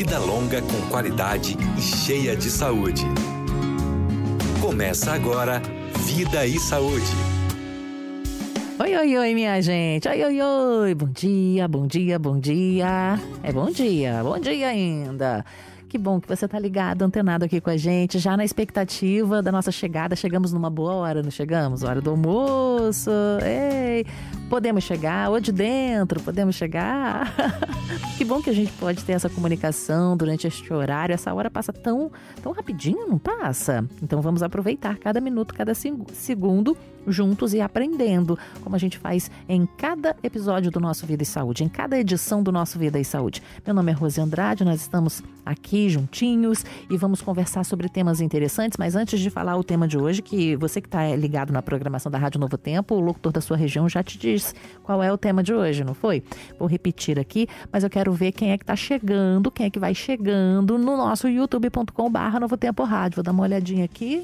vida longa com qualidade e cheia de saúde. Começa agora Vida e Saúde. Oi, oi, oi, minha gente. Oi, oi, oi. Bom dia, bom dia, bom dia. É bom dia ainda. Que bom que você tá ligado, antenado aqui com a gente, já na expectativa da nossa chegada. Chegamos numa boa hora, não chegamos? Hora do almoço. Ei, podemos chegar, ou de dentro, podemos chegar. Que bom que a gente pode ter essa comunicação durante este horário. Essa hora passa tão rapidinho, não passa? Então vamos aproveitar cada minuto, cada segundo juntos e aprendendo, como a gente faz em cada episódio do nosso Vida e Saúde, em cada edição do nosso Vida e Saúde. Meu nome é Rose Andrade, nós estamos aqui juntinhos e vamos conversar sobre temas interessantes, mas antes de falar o tema de hoje, que você que está ligado na programação da Rádio Novo Tempo, o locutor da sua região já te disse qual é o tema de hoje, não foi? Vou repetir aqui, mas eu quero ver quem é que está chegando, quem é que vai chegando no nosso youtube.com/Novo Tempo Rádio. Vou dar uma olhadinha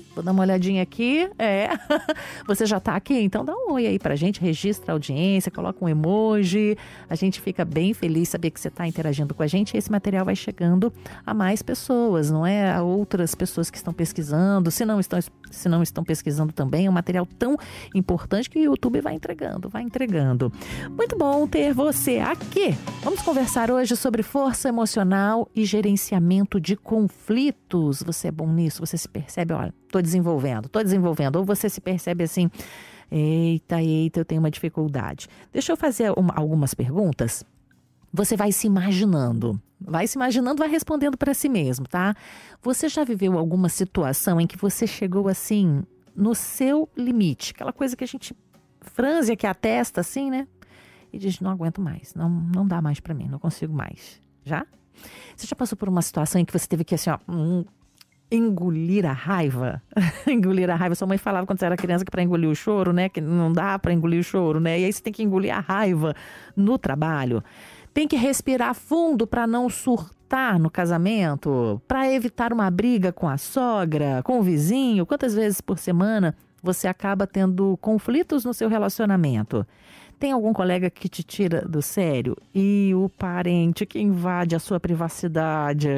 aqui. Você já tá aqui? Então dá um oi aí pra gente, registra a audiência, coloca um emoji. A gente fica bem feliz saber que você tá interagindo com a gente e esse material vai chegando a mais pessoas, não é? A outras pessoas que estão pesquisando, se não estão pesquisando também, é um material tão importante que o YouTube vai entregando. Muito bom ter você aqui. Vamos conversar hoje sobre força emocional e gerenciamento de conflitos. Você é bom nisso? Você se percebe? Olha, tô desenvolvendo. Ou você se percebe assim, eita, eu tenho uma dificuldade. Deixa eu fazer algumas perguntas. Você vai se imaginando, vai respondendo para si mesmo, tá? Você já viveu alguma situação em que você chegou assim, no seu limite? Aquela coisa que a gente franze aqui a testa assim, né? E diz, não aguento mais, não dá mais para mim, não consigo mais. Já? Você já passou por uma situação em que você teve que assim, ó, engolir a raiva? Engolir a raiva. Sua mãe falava quando você era criança que para engolir o choro, né? Que não dá para engolir o choro, né? E aí você tem que engolir a raiva no trabalho. Tem que respirar fundo para não surtar no casamento, para evitar uma briga com a sogra, com o vizinho. Quantas vezes por semana você acaba tendo conflitos no seu relacionamento? Tem algum colega que te tira do sério? E o parente que invade a sua privacidade?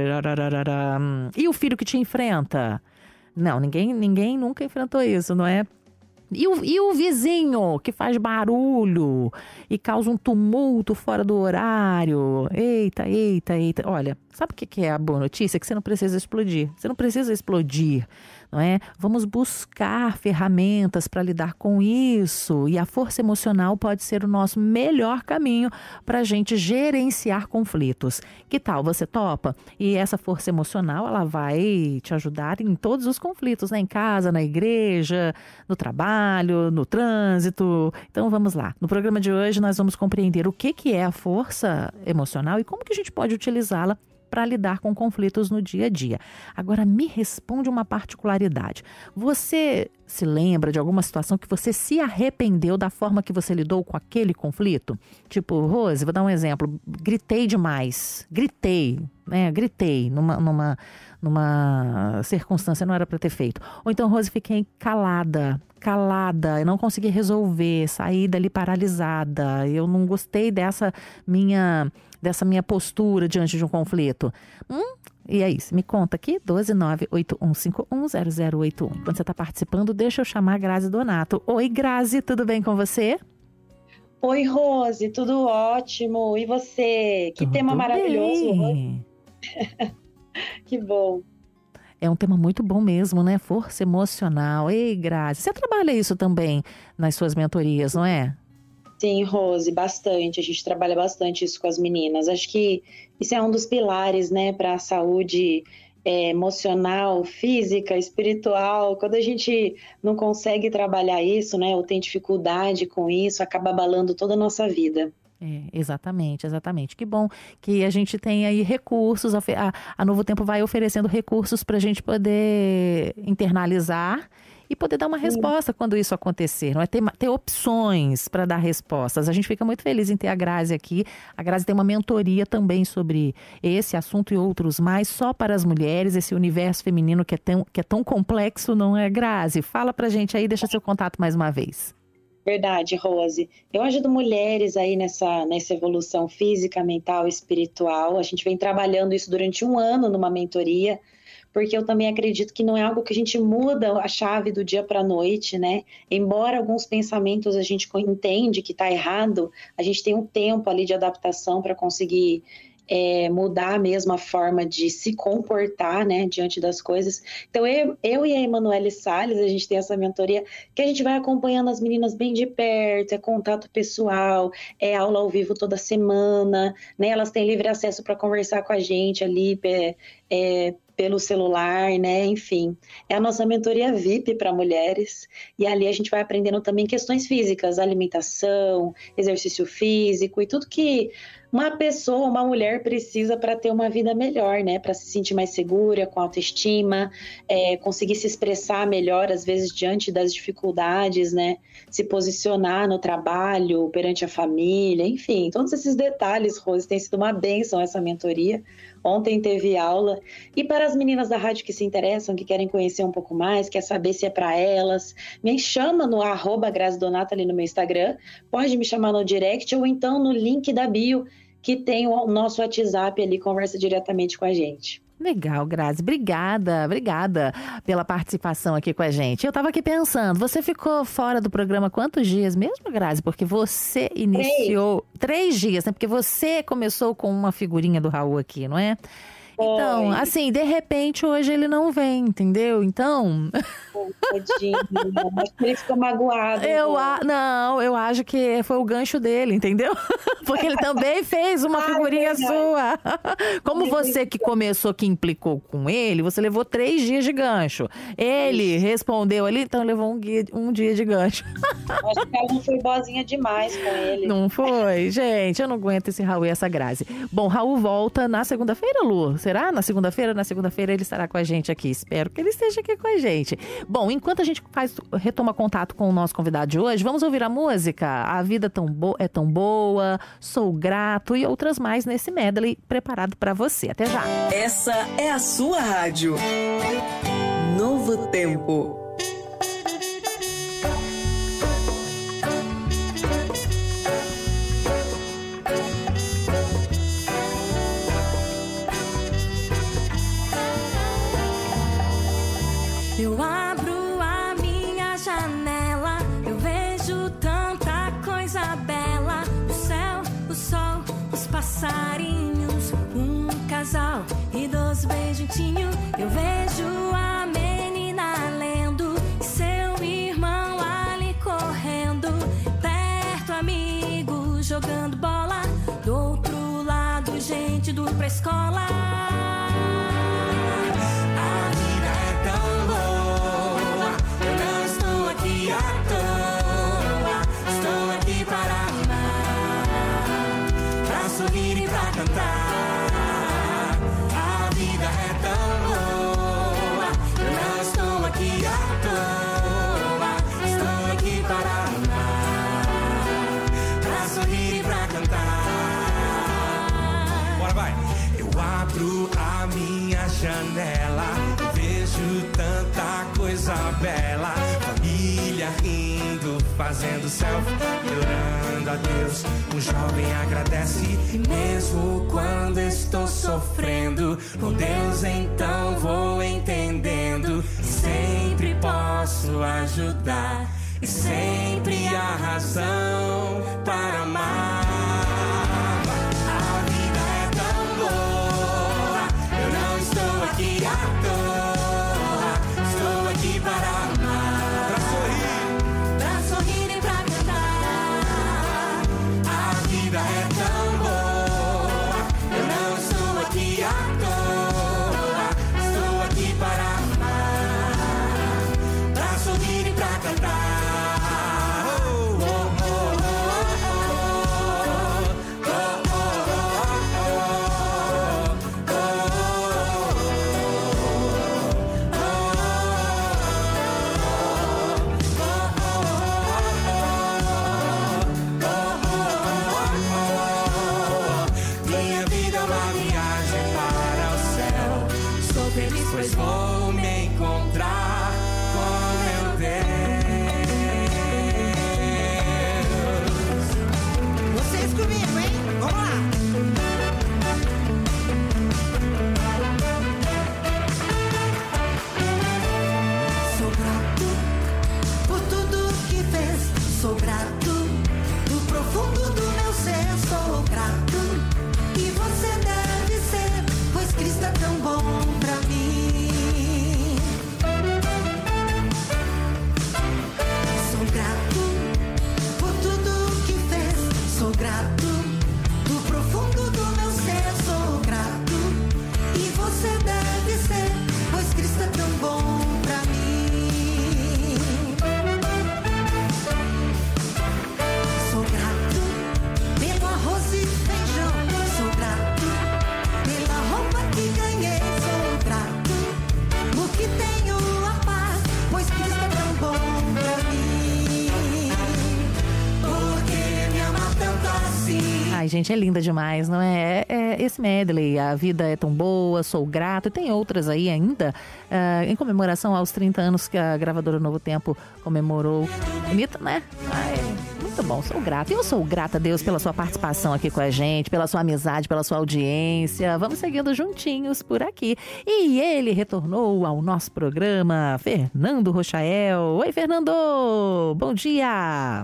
E o filho que te enfrenta? Não, ninguém nunca enfrentou isso, não é? E o vizinho que faz barulho e causa um tumulto fora do horário. Eita. Olha, sabe o que é a boa notícia? Que você não precisa explodir. Não é? Vamos buscar ferramentas para lidar com isso. E a força emocional pode ser o nosso melhor caminho para a gente gerenciar conflitos. Que tal? Você topa? E essa força emocional, ela vai te ajudar em todos os conflitos, né? Em casa, na igreja, no trabalho, no trânsito. Então vamos lá. No programa de hoje nós vamos compreender o que é a força emocional e como que a gente pode utilizá-la para lidar com conflitos no dia a dia. Agora, me responde uma particularidade. Você se lembra de alguma situação que você se arrependeu da forma que você lidou com aquele conflito? Tipo, Rose, vou dar um exemplo. Gritei demais. Gritei numa circunstância, não era para ter feito. Ou então, Rose, fiquei calada, eu não consegui resolver, saí dali paralisada, eu não gostei dessa minha postura diante de um conflito. E é isso, me conta aqui, 12981510081. Quando você está participando, deixa eu chamar a Grazi Donato. Oi, Grazi, tudo bem com você? Oi, Rose, tudo ótimo. E você? Que tudo tema maravilhoso. Bem. Que bom. É um tema muito bom mesmo, né? Força emocional. Ei, Grazi, você trabalha isso também nas suas mentorias, não é? Sim, Rose, bastante. A gente trabalha bastante isso com as meninas. Acho que isso é um dos pilares, né, para a saúde emocional, física, espiritual. Quando a gente não consegue trabalhar isso, né, ou tem dificuldade com isso, acaba abalando toda a nossa vida. Exatamente. Que bom que a gente tem aí recursos, a Novo Tempo vai oferecendo recursos para a gente poder internalizar e poder dar uma resposta quando isso acontecer, não é? Ter opções para dar respostas. A gente fica muito feliz em ter a Grazi aqui. A Grazi tem uma mentoria também sobre esse assunto e outros mais, só para as mulheres, esse universo feminino que é tão complexo, não é, Grazi? Fala pra gente aí, deixa seu contato mais uma vez. Verdade, Rose. Eu ajudo mulheres aí nessa evolução física, mental e espiritual. A gente vem trabalhando isso durante um ano numa mentoria, porque eu também acredito que não é algo que a gente muda a chave do dia para a noite, né? Embora alguns pensamentos a gente entende que está errado, a gente tem um tempo ali de adaptação para conseguir mudar mesmo a forma de se comportar, né, diante das coisas. Então, eu e a Emanuele Salles, a gente tem essa mentoria que a gente vai acompanhando as meninas bem de perto, é contato pessoal, é aula ao vivo toda semana, né, elas têm livre acesso para conversar com a gente ali, pelo celular, né? Enfim, é a nossa mentoria VIP para mulheres, e ali a gente vai aprendendo também questões físicas, alimentação, exercício físico e tudo que uma pessoa, uma mulher precisa para ter uma vida melhor, né? Para se sentir mais segura, com autoestima, conseguir se expressar melhor, às vezes, diante das dificuldades, né? Se posicionar no trabalho, perante a família, enfim, todos esses detalhes, Rose, tem sido uma bênção essa mentoria. Ontem teve aula. E para as meninas da rádio que se interessam, que querem conhecer um pouco mais, quer saber se é para elas, me chama no @GraziDonato ali no meu Instagram, pode me chamar no direct ou então no link da bio, que tem o nosso WhatsApp ali, conversa diretamente com a gente. Legal, Grazi. Obrigada pela participação aqui com a gente. Eu estava aqui pensando, você ficou fora do programa quantos dias mesmo, Grazi? Porque você iniciou 3 dias, né? Porque você começou com uma figurinha do Raul aqui, não é? Então, assim, de repente hoje ele não vem, entendeu? Então... Tadinho, acho que ele ficou magoado. Não, eu acho que foi o gancho dele, entendeu? Porque ele também fez uma figurinha sua. Como você que começou, que implicou com ele, você levou 3 dias de gancho. Ele respondeu ali, então levou um dia de gancho. Acho que ela não foi boazinha demais com ele. Não foi? Gente, eu não aguento esse Raul e essa Grazi. Bom, Raul volta na segunda-feira, Lu? Será? Na segunda-feira? Na segunda-feira ele estará com a gente aqui. Espero que ele esteja aqui com a gente. Bom, enquanto a gente retoma contato com o nosso convidado de hoje, vamos ouvir a música A Vida é Tão Boa, Sou Grato e outras mais nesse medley preparado para você. Até já! Essa é a sua rádio. Novo Tempo. Eu abro a minha janela, eu vejo tanta coisa bela. O céu, o sol, os passarinhos, um casal idoso bem juntinho. Eu vejo a menina lendo e seu irmão ali correndo. Perto, amigo jogando bola. Do outro lado, gente indo pra escola. Sorrir e pra cantar. A vida é tão boa. Eu não estou aqui à toa. Estou aqui para amar. Pra sorrir e pra cantar. Bora, vai! Eu abro a minha janela, vejo tanta coisa bela. Família rindo, fazendo selfie, orando a Deus. Um jovem agradece, e mesmo quando estou sofrendo, com Deus então vou entendendo. Sempre posso ajudar, e sempre há razão para amar. A vida é tão boa, eu não estou aqui à toa. Estou aqui para amar, pra sorrir e pra cantar. A vida é tão boa, eu não estou aqui à toa. Estou aqui para amar, pra sorrir e pra cantar. Oh, oh, oh, oh. Ai, gente, é linda demais, não é? É esse medley, A Vida é Tão Boa, Sou Grato, e tem outras aí ainda, em comemoração aos 30 anos que a gravadora Novo Tempo comemorou. Bonita, né? Ai, muito bom, sou grata. Eu sou grata a Deus pela sua participação aqui com a gente, pela sua amizade, pela sua audiência. Vamos seguindo juntinhos por aqui. E ele retornou ao nosso programa, Fernando Rochael. Oi, Fernando! Bom dia!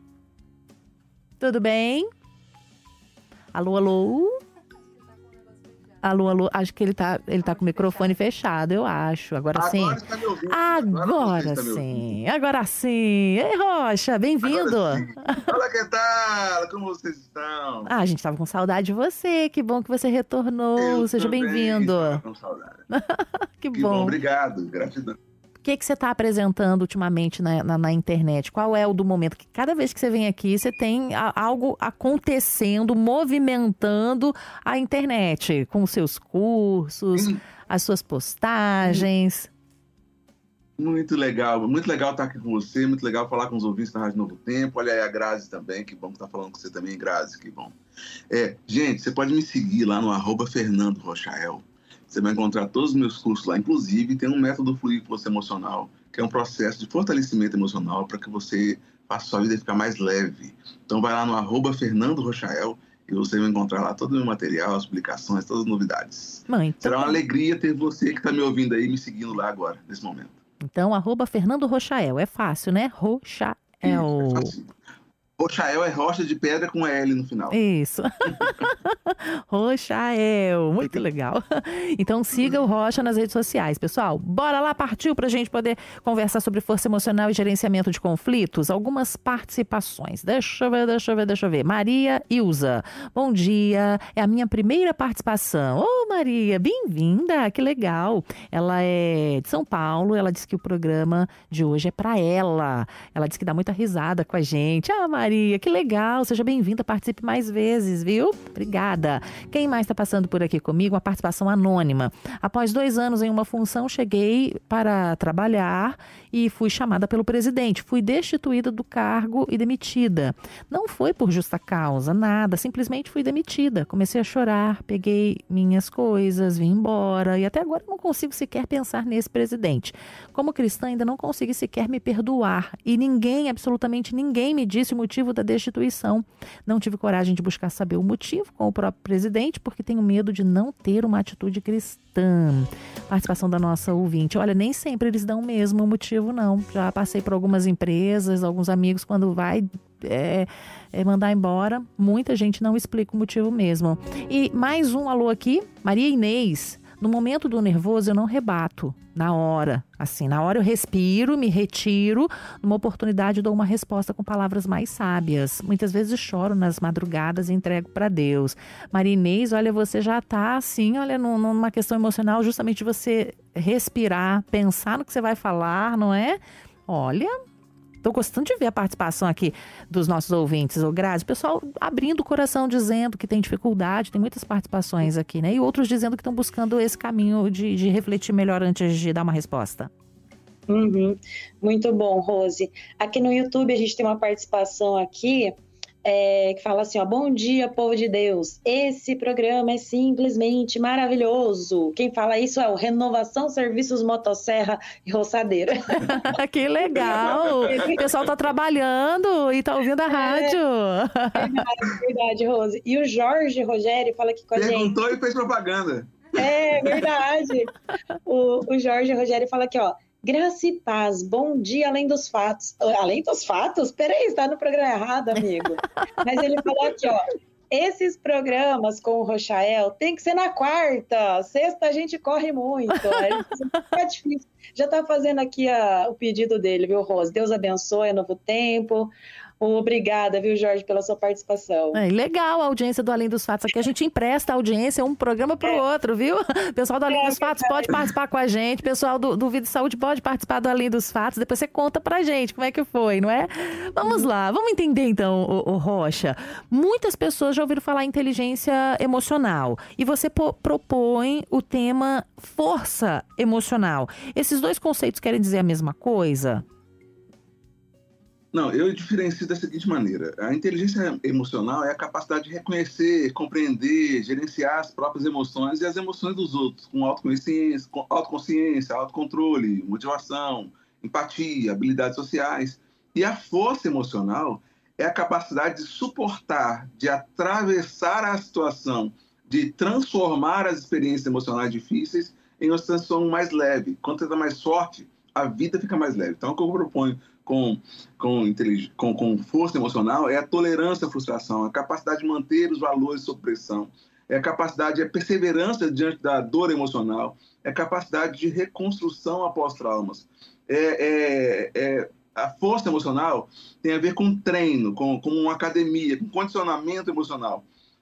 Tudo bem? Alô, alô? Alô, alô? Acho que ele tá com o microfone fechado, eu acho. Agora sim? Agora você tá me ouvindo. Agora sim. Agora sim. Ei, Rocha, bem-vindo. Olá, que tal? Como vocês estão? A gente tava com saudade de você. Que bom que você retornou. Seja bem-vindo. Estava com saudade. Que Que bom. bom, obrigado. Gratidão. O que você está apresentando ultimamente na internet? Qual é o do momento? Que cada vez que você vem aqui, você tem algo acontecendo, movimentando a internet, com os seus cursos, as suas postagens. Muito legal estar aqui com você, muito legal falar com os ouvintes da Rádio Novo Tempo. Olha aí a Grazi também, que bom que tá falando com você também, Grazi, que bom. Gente, você pode me seguir lá no @Fernando Rochael. Você vai encontrar todos os meus cursos lá. Inclusive, tem um método fluir com você emocional, que é um processo de fortalecimento emocional para que você faça a sua vida ficar mais leve. Então, vai lá no @Fernando Rochael e você vai encontrar lá todo o meu material, as publicações, todas as novidades. Será uma alegria ter você que está me ouvindo aí, me seguindo lá agora, nesse momento. Então, @Fernando Rochael. É fácil, né? Rochael. É fácil. Rochael é rocha de pedra com L no final. Isso. Rochael, muito legal. Então siga o Rocha nas redes sociais. Pessoal, bora lá, partiu pra gente poder conversar sobre força emocional e gerenciamento de conflitos. Algumas participações. Deixa eu ver. Maria Ilza, bom dia. É a minha primeira participação. Ô, Maria, bem-vinda, que legal. Ela é de São Paulo, ela disse que o programa de hoje é pra ela. Ela disse que dá muita risada com a gente. Ah, Maria, que legal, seja bem-vinda, participe mais vezes, viu? Obrigada. Quem mais está passando por aqui comigo? Uma participação anônima. Após 2 anos em uma função, cheguei para trabalhar e fui chamada pelo presidente. Fui destituída do cargo e demitida. Não foi por justa causa, nada, simplesmente fui demitida. Comecei a chorar, peguei minhas coisas, vim embora e até agora não consigo sequer pensar nesse presidente. Como cristã, ainda não consigo sequer me perdoar e ninguém, absolutamente ninguém, me disse o motivo da destituição. Não tive coragem de buscar saber o motivo com o próprio presidente, porque tenho medo de não ter uma atitude cristã. Participação da nossa ouvinte. Olha, nem sempre eles dão mesmo o motivo, não. Já passei por algumas empresas, alguns amigos, quando vai mandar embora, muita gente não explica o motivo mesmo. E mais um alô aqui, Maria Inês. No momento do nervoso, eu não rebato. Na hora eu respiro, me retiro. Numa oportunidade, dou uma resposta com palavras mais sábias. Muitas vezes choro nas madrugadas e entrego para Deus. Maria Inês, olha, você já está assim, olha, numa questão emocional, justamente de você respirar, pensar no que você vai falar, não é? Olha, estou gostando de ver a participação aqui dos nossos ouvintes, ô Grazi. O pessoal abrindo o coração, dizendo que tem dificuldade, tem muitas participações aqui, né? E outros dizendo que estão buscando esse caminho de refletir melhor antes de dar uma resposta. Muito bom, Rose. Aqui no YouTube a gente tem uma participação aqui que fala assim, ó, bom dia, povo de Deus. Esse programa é simplesmente maravilhoso. Quem fala isso é o Renovação Serviços Motosserra e Roçadeira. Que legal! O pessoal tá trabalhando e tá ouvindo a rádio. Verdade, Rose. E o Jorge Rogério fala aqui com a gente. Perguntou e fez propaganda. É verdade. O Jorge Rogério fala aqui, ó. Graça e paz, bom dia além dos fatos. Além dos fatos? Peraí, está no programa errado, amigo. Mas ele falou aqui, ó. Esses programas com o Rochael tem que ser na quarta. Sexta a gente corre muito. Aí fica difícil. Já está fazendo aqui o pedido dele, viu, Rose? Deus abençoe, novo tempo. Obrigada, viu, Jorge, pela sua participação. Legal a audiência do Além dos Fatos. Aqui a gente empresta a audiência um programa para o outro, viu? Pessoal do Além dos Fatos pode participar com a gente. Pessoal do Vida e Saúde pode participar do Além dos Fatos. Depois você conta pra gente como é que foi, não é? Vamos lá, vamos entender então, o Rocha. Muitas pessoas já ouviram falar em inteligência emocional. E você propõe o tema força emocional. Esses dois conceitos querem dizer a mesma coisa? Não, eu diferencio da seguinte maneira. A inteligência emocional é a capacidade de reconhecer, compreender, gerenciar as próprias emoções e as emoções dos outros, com autoconsciência, autocontrole, motivação, empatia, habilidades sociais. E a força emocional é a capacidade de suportar, de atravessar a situação, de transformar as experiências emocionais difíceis em uma situação mais leve. Quando você está mais forte, a vida fica mais leve. Então, o que eu proponho com força emocional é a tolerância à frustração, a capacidade de manter os valores sob pressão, é a capacidade, a perseverança diante da dor emocional, é a capacidade de reconstrução após traumas. A força emocional tem a ver com treino, com uma academia, com condicionamento emocional,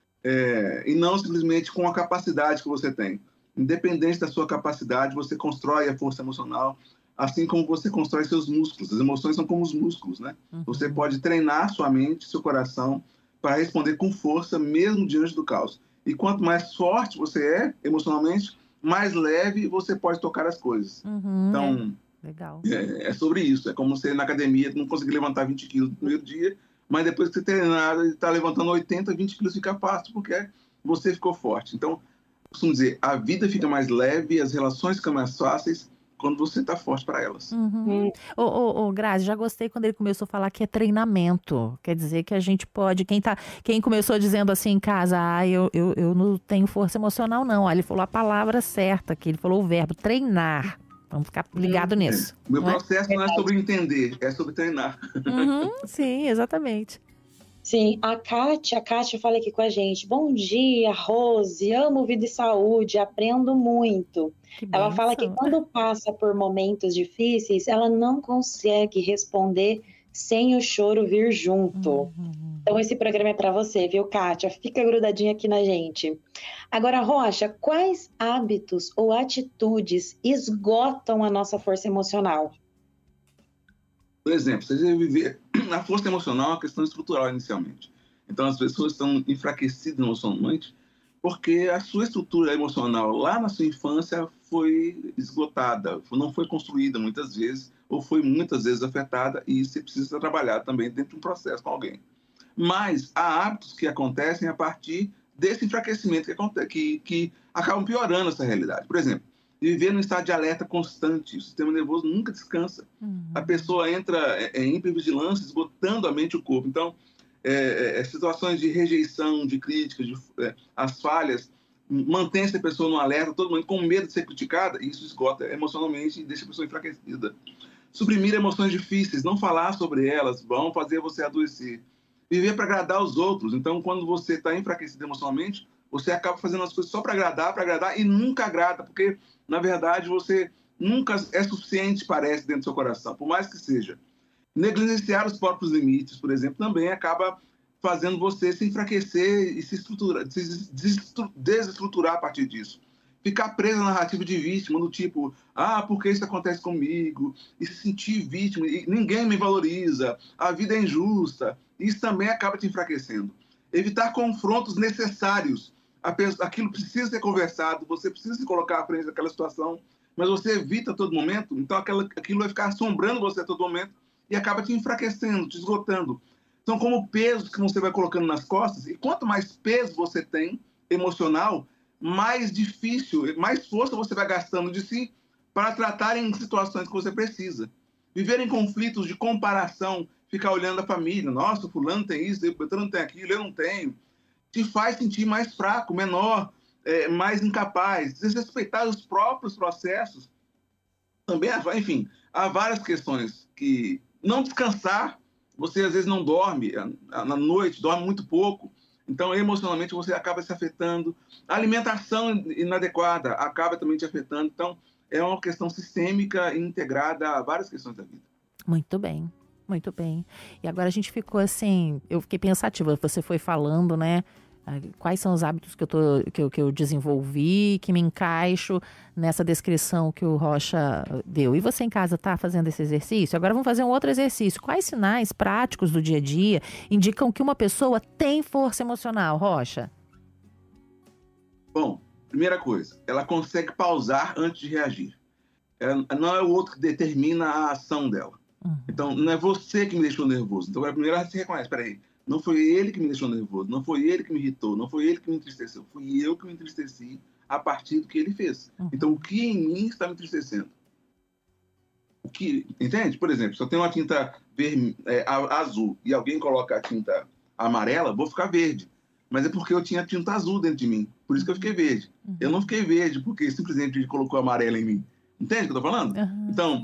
e não simplesmente com a capacidade que você tem. Independente da sua capacidade, você constrói a força emocional, assim como você constrói seus músculos. As emoções são como os músculos, né? Você pode treinar sua mente, seu coração, para responder com força, mesmo diante do caos. E quanto mais forte você é emocionalmente, mais leve você pode tocar as coisas. Então, legal. É sobre isso. É como você na academia não conseguir levantar 20 quilos no primeiro dia, mas depois que você treinar e está levantando 80, 20 quilos fica fácil, porque você ficou forte. Então, costumo dizer, a vida fica mais leve, as relações ficam mais fáceis quando você está forte para elas. Grazi, já gostei quando ele começou a falar que é treinamento. Quer dizer que a gente pode... Quem começou dizendo assim em casa, eu não tenho força emocional, não. Olha, ele falou a palavra certa, que ele falou o verbo treinar. Vamos ficar ligado nisso. O meu processo não é sobre entender, é sobre treinar. Sim, exatamente. Sim, a Kátia fala aqui com a gente. Bom dia, Rose, amo vida e saúde, aprendo muito. Ela fala que quando passa por momentos difíceis, ela não consegue responder sem o choro vir junto. Então esse programa é para você, viu, Kátia? Fica grudadinha aqui na gente. Agora, Rocha, quais hábitos ou atitudes esgotam a nossa força emocional? Por exemplo, você deve viver... A força emocional é uma questão estrutural inicialmente. Então, as pessoas estão enfraquecidas emocionalmente porque a sua estrutura emocional lá na sua infância foi esgotada, não foi construída muitas vezes, ou foi muitas vezes afetada, e você precisa trabalhar também dentro de um processo com alguém. Mas há hábitos que acontecem a partir desse enfraquecimento que acabam piorando essa realidade. Por exemplo, viver num estado de alerta constante, o sistema nervoso nunca descansa. A pessoa entra em hipervigilância, esgotando a mente e o corpo. Então, situações de rejeição, de críticas, as falhas, mantém essa pessoa no alerta, todo mundo com medo de ser criticada, e isso esgota emocionalmente e deixa a pessoa enfraquecida. Suprimir emoções difíceis, não falar sobre elas, vão fazer você adoecer. Viver para agradar os outros. Então, quando você está enfraquecido emocionalmente, você acaba fazendo as coisas só para agradar, e nunca agrada, porque, na verdade, você nunca é suficiente, parece, dentro do seu coração, por mais que seja. Negligenciar os próprios limites, por exemplo, também acaba fazendo você se enfraquecer e se desestruturar a partir disso. Ficar preso na narrativa de vítima, do tipo, por que isso acontece comigo? E se sentir vítima, e ninguém me valoriza, a vida é injusta. Isso também acaba te enfraquecendo. Evitar confrontos necessários. Aquilo precisa ser conversado, você precisa se colocar à frente daquela situação, mas você evita a todo momento, então aquilo vai ficar assombrando você a todo momento e acaba te enfraquecendo, te esgotando. São como pesos que você vai colocando nas costas, e quanto mais peso você tem, emocional, mais difícil, mais força você vai gastando de si para tratar em situações que você precisa. Viver em conflitos de comparação, ficar olhando a família, nossa, fulano tem isso, o Beltrano tem aquilo, eu não tenho, te faz sentir mais fraco, menor, mais incapaz, desrespeitar os próprios processos. Também, enfim, há várias questões que não descansar, você às vezes não dorme, na noite, dorme muito pouco, então emocionalmente você acaba se afetando. A alimentação inadequada acaba também te afetando, então é uma questão sistêmica e integrada a várias questões da vida. Muito bem, muito bem. E agora a gente ficou assim, eu fiquei pensativa, você foi falando, né? Quais são os hábitos que eu desenvolvi, que me encaixo nessa descrição que o Rocha deu. E você em casa está fazendo esse exercício? Agora vamos fazer um outro exercício. Quais sinais práticos do dia a dia indicam que uma pessoa tem força emocional, Rocha? Bom, primeira coisa, ela consegue pausar antes de reagir. Não é o outro que determina a ação dela. Então, não é você que me deixou nervoso. Então, primeiro ela se reconhece, peraí, não foi ele que me deixou nervoso, não foi ele que me irritou, não foi ele que me entristeceu, fui eu que me entristeci a partir do que ele fez. Então, o que em mim está me entristecendo? O que, entende? Por exemplo, se eu tenho uma tinta azul e alguém coloca a tinta amarela, vou ficar verde. Mas é porque eu tinha tinta azul dentro de mim. Por isso que eu fiquei verde. Eu não fiquei verde porque simplesmente ele colocou amarela em mim. Entende o que eu estou falando? Então,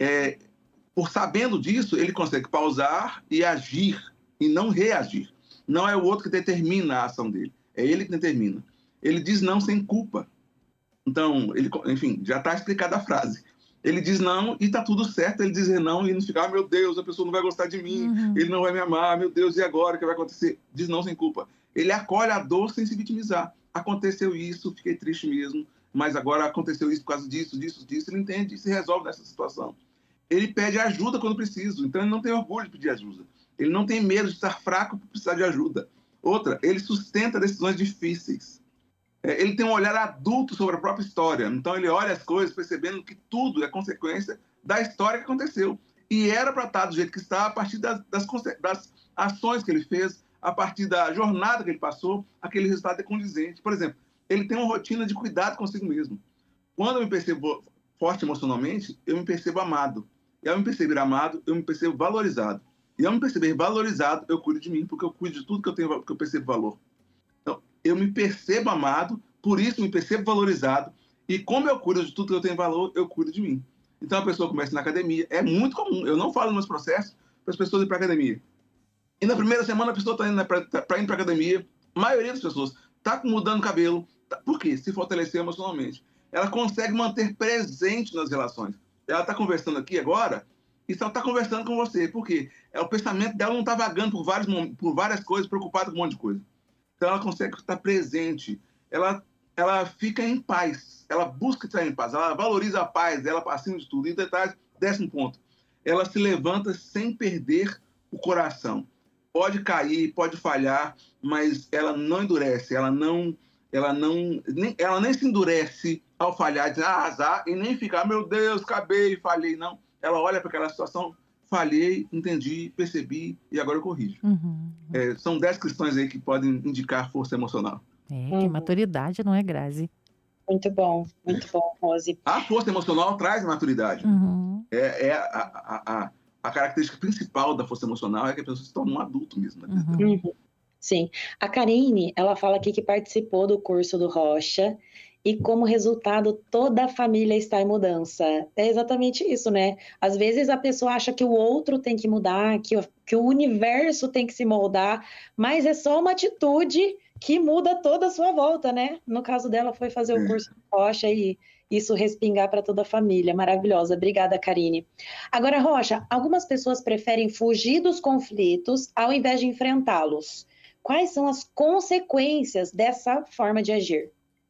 por sabendo disso, ele consegue pausar e agir e não reagir. Não é o outro que determina a ação dele. É ele que determina. Ele diz não sem culpa. Então, enfim, já está explicada a frase. Ele diz não e está tudo certo ele dizer não e não ficar, meu Deus, a pessoa não vai gostar de mim, ele não vai me amar, meu Deus, e agora o que vai acontecer? Diz não sem culpa. Ele acolhe a dor sem se vitimizar. Aconteceu isso, fiquei triste mesmo, mas agora aconteceu isso por causa disso. Ele entende e se resolve nessa situação. Ele pede ajuda quando precisa, então ele não tem orgulho de pedir ajuda. Ele não tem medo de estar fraco por precisar de ajuda. Outra, ele sustenta decisões difíceis. Ele tem um olhar adulto sobre a própria história. Então, ele olha as coisas percebendo que tudo é consequência da história que aconteceu. E era para estar do jeito que está a partir das ações que ele fez, a partir da jornada que ele passou, aquele resultado é condizente. Por exemplo, ele tem uma rotina de cuidado consigo mesmo. Quando eu me percebo forte emocionalmente, eu me percebo amado. E ao me perceber amado, eu me percebo valorizado. E ao me perceber valorizado, eu cuido de mim, porque eu cuido de tudo que eu percebo valor. Eu me percebo amado, por isso me percebo valorizado, e como eu cuido de tudo que eu tenho valor, eu cuido de mim. Então a pessoa começa na academia, é muito comum, eu não falo nos meus processos para as pessoas irem para a academia. E na primeira semana a pessoa está indo para a academia, a maioria das pessoas está mudando o cabelo, por quê? Se fortalecer emocionalmente. Ela consegue manter presente nas relações. Ela está conversando aqui agora, e só está conversando com você, por quê? O pensamento dela não está vagando por várias coisas, preocupada com um monte de coisa. Então, ela consegue estar presente, ela fica em paz, ela busca estar em paz, ela valoriza a paz dela acima de tudo. E detalhe, 10º ponto, ela se levanta sem perder o coração. Pode cair, pode falhar, mas ela não endurece, ela nem se endurece ao falhar, diz, azar, e nem fica, meu Deus, acabei, falhei, não. Ela olha para aquela situação, falhei, entendi, percebi e agora eu corrijo. São 10 questões aí que podem indicar força emocional. Que maturidade, não é, Grazi? Muito bom, Rose. A força emocional traz maturidade. A característica principal da força emocional é que a pessoa se torna um adulto mesmo. Né? Sim. A Karine, ela fala aqui que participou do curso do Rocha e como resultado toda a família está em mudança. É exatamente isso, né? Às vezes a pessoa acha que o outro tem que mudar, que o universo tem que se moldar, mas é só uma atitude que muda toda a sua volta, né? No caso dela foi fazer o curso do Rocha e isso respingar para toda a família. Maravilhosa. Obrigada, Karine. Agora, Rocha, algumas pessoas preferem fugir dos conflitos ao invés de enfrentá-los. Quais são as consequências dessa forma de agir?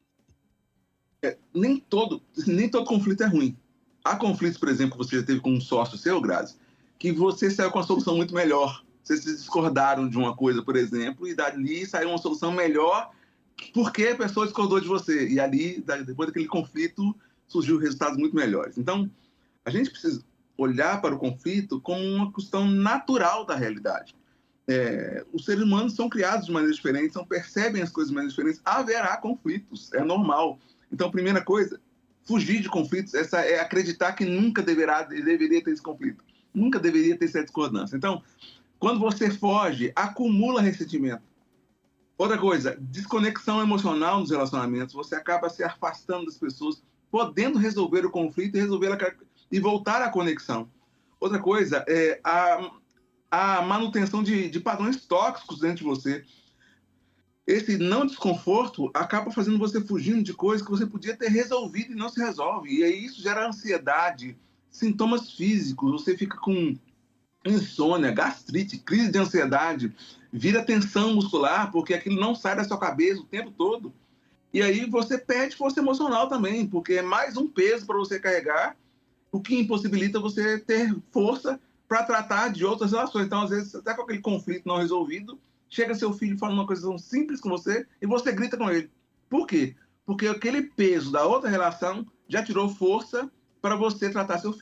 Nem todo conflito é ruim. Há conflitos, por exemplo, que você já teve com um sócio seu, Grazi, que você saiu com uma solução muito melhor. Vocês se discordaram de uma coisa, por exemplo, e dali saiu uma solução melhor porque a pessoa discordou de você. E ali, depois daquele conflito, surgiu resultados muito melhores. Então, a gente precisa olhar para o conflito como uma questão natural da realidade. Os seres humanos são criados de maneira diferente, percebem as coisas de maneira diferente. Haverá conflitos, é normal. Então, primeira coisa, fugir de conflitos, é acreditar que nunca deveria ter esse conflito. Nunca deveria ter essa discordância. Então, quando você foge, acumula ressentimento. Outra coisa, desconexão emocional nos relacionamentos. Você acaba se afastando das pessoas, podendo resolver o conflito e voltar à conexão. Outra coisa é a manutenção de padrões tóxicos dentro de você. Esse não desconforto acaba fazendo você fugindo de coisas que você podia ter resolvido e não se resolve. E aí isso gera ansiedade, sintomas físicos, você fica com insônia, gastrite, crise de ansiedade, vira tensão muscular, porque aquilo não sai da sua cabeça o tempo todo. E aí você perde força emocional também, porque é mais um peso para você carregar, o que impossibilita você ter força para tratar de outras relações. Então, às vezes, até com aquele conflito não resolvido, chega seu filho falando uma coisa tão simples com você e você grita com ele. Por quê? Porque aquele peso da outra relação já tirou força para você tratar seu filho.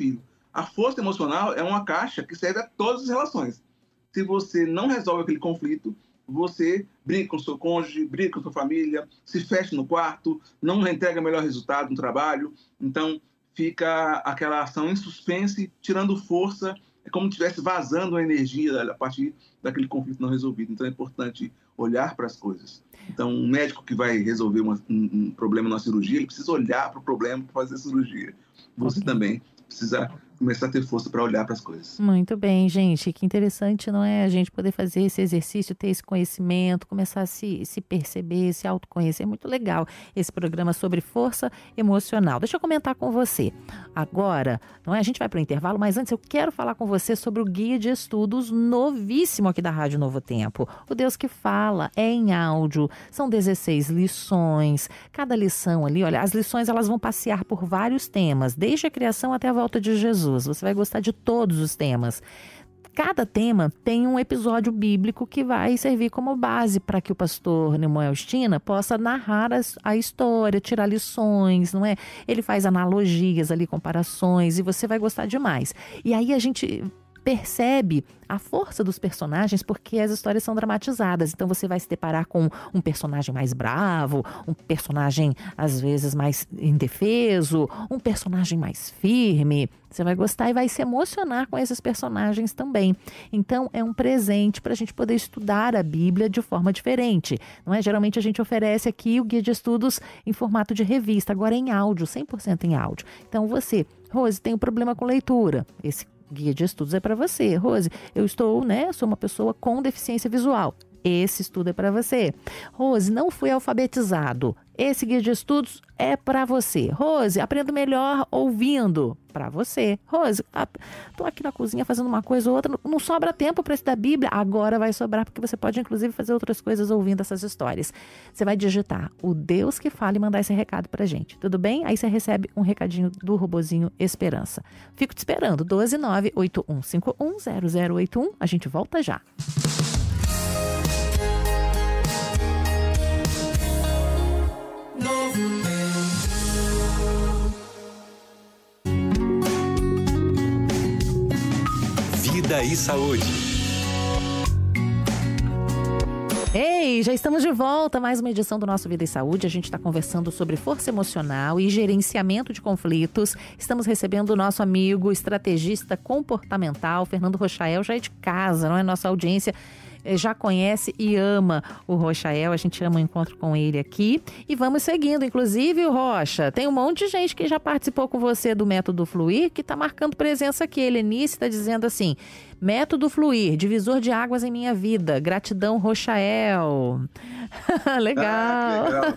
A força emocional é uma caixa que serve a todas as relações. Se você não resolve aquele conflito, você briga com o seu cônjuge, briga com a sua família, se fecha no quarto, não entrega melhor resultado no trabalho. Então, fica aquela ação em suspense, tirando força, é como se estivesse vazando a energia a partir daquele conflito não resolvido. Então, é importante olhar para as coisas. Então, um médico que vai resolver um problema na cirurgia, ele precisa olhar para o problema para fazer a cirurgia. Você também precisa começar a ter força para olhar para as coisas. Muito bem, gente. Que interessante, não é? A gente poder fazer esse exercício, ter esse conhecimento, começar a se perceber, se autoconhecer. É muito legal esse programa sobre força emocional. Deixa eu comentar com você. Agora, não é? A gente vai para o intervalo, mas antes eu quero falar com você sobre o guia de estudos novíssimo aqui da Rádio Novo Tempo. O Deus que Fala é em áudio. São 16 lições. Cada lição ali, olha, as lições elas vão passear por vários temas, desde a criação até a volta de Jesus. Você vai gostar de todos os temas. Cada tema tem um episódio bíblico que vai servir como base para que o pastor Nemuel Stina possa narrar a história, tirar lições, não é? Ele faz analogias ali, comparações, e você vai gostar demais. E aí a gente percebe a força dos personagens porque as histórias são dramatizadas. Então você vai se deparar com um personagem mais bravo, um personagem às vezes mais indefeso, um personagem mais firme. Você vai gostar e vai se emocionar com esses personagens também. Então é um presente para a gente poder estudar a Bíblia de forma diferente. Não é? Geralmente a gente oferece aqui o guia de estudos em formato de revista, agora em áudio, 100% em áudio. Então você, Rose, tem um problema com leitura. Esse guia de estudos é para você. Rose, eu sou uma pessoa com deficiência visual. Esse estudo é para você. Rose, não fui alfabetizado. Esse guia de estudos é para você. Rose, aprendo melhor ouvindo. Para você. Rose, tô aqui na cozinha fazendo uma coisa ou outra, não sobra tempo para estudar a Bíblia. Agora vai sobrar, porque você pode inclusive fazer outras coisas ouvindo essas histórias. Você vai digitar o Deus que Fala e mandar esse recado pra gente. Tudo bem? Aí você recebe um recadinho do robozinho Esperança. Fico te esperando. 12981510081. A gente volta já. Vida e Saúde. Ei, já estamos de volta, mais uma edição do nosso Vida e Saúde. A gente está conversando sobre força emocional e gerenciamento de conflitos. Estamos recebendo o nosso amigo estrategista comportamental, Fernando Rochael, já é de casa, não é? Nossa audiência já conhece e ama o Rochael, a gente ama o encontro com ele aqui e vamos seguindo. Inclusive, o Rocha, tem um monte de gente que já participou com você do Método Fluir que está marcando presença aqui. Elenice está dizendo assim: Método Fluir, divisor de águas em minha vida, gratidão, Rochael. Legal. Legal.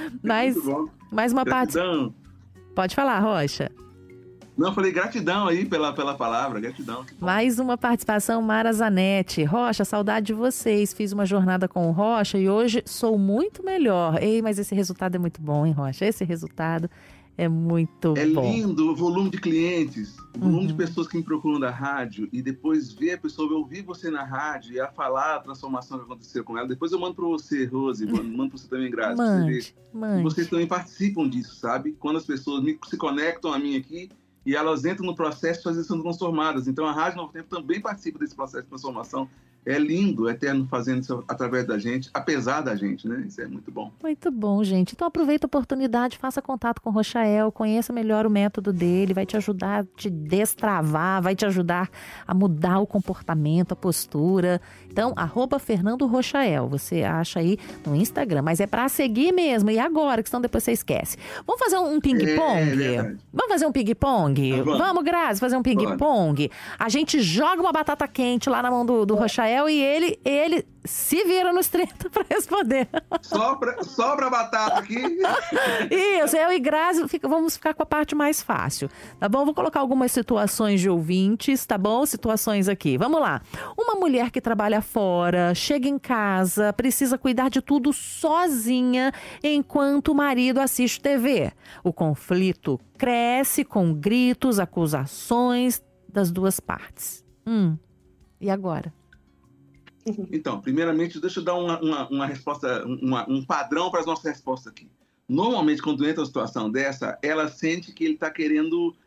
Mais uma participação. Pode falar, Rocha. Não, eu falei gratidão aí pela palavra, gratidão. Mais uma participação, Mara Zanetti. Rocha, saudade de vocês. Fiz uma jornada com o Rocha e hoje sou muito melhor. Ei, mas esse resultado é muito bom, hein, Rocha? Esse resultado é muito bom. É lindo o volume de clientes, o volume de pessoas que me procuram da rádio e depois ver a pessoa, eu ouvir você na rádio e a falar a transformação que aconteceu com ela. Depois eu mando para você, Rose, mando para você também, Graça. Mande. E vocês também participam disso, sabe? Quando as pessoas se conectam a mim aqui, e elas entram no processo de fazer sendo transformadas. Então a Rádio Novo Tempo também participa desse processo de transformação. É lindo, Eterno fazendo isso através da gente, apesar da gente, né? Isso é muito bom. Muito bom, gente. Então aproveita a oportunidade, faça contato com o Rochael, conheça melhor o método dele, vai te ajudar a te destravar, vai te ajudar a mudar o comportamento, a postura. Então, @Fernando Rochael, você acha aí no Instagram, mas é pra seguir mesmo. E agora, que senão depois você esquece. Vamos fazer um ping-pong? Vamos fazer um ping-pong? Vamos, Grazi, fazer um ping-pong? A gente joga uma batata quente lá na mão do Rochael e ele se vira nos 30 para responder. Sobra a batata aqui. Isso, eu e Grazi vamos ficar com a parte mais fácil, tá bom? Vou colocar algumas situações de ouvintes, tá bom? Situações aqui. Vamos lá. Uma mulher que trabalha fora, chega em casa, precisa cuidar de tudo sozinha enquanto o marido assiste TV. O conflito cresce com gritos, acusações das duas partes. E agora? Então, primeiramente, deixa eu dar uma resposta, um padrão para as nossas respostas aqui. Normalmente, quando entra uma situação dessa, ela sente que ele está querendo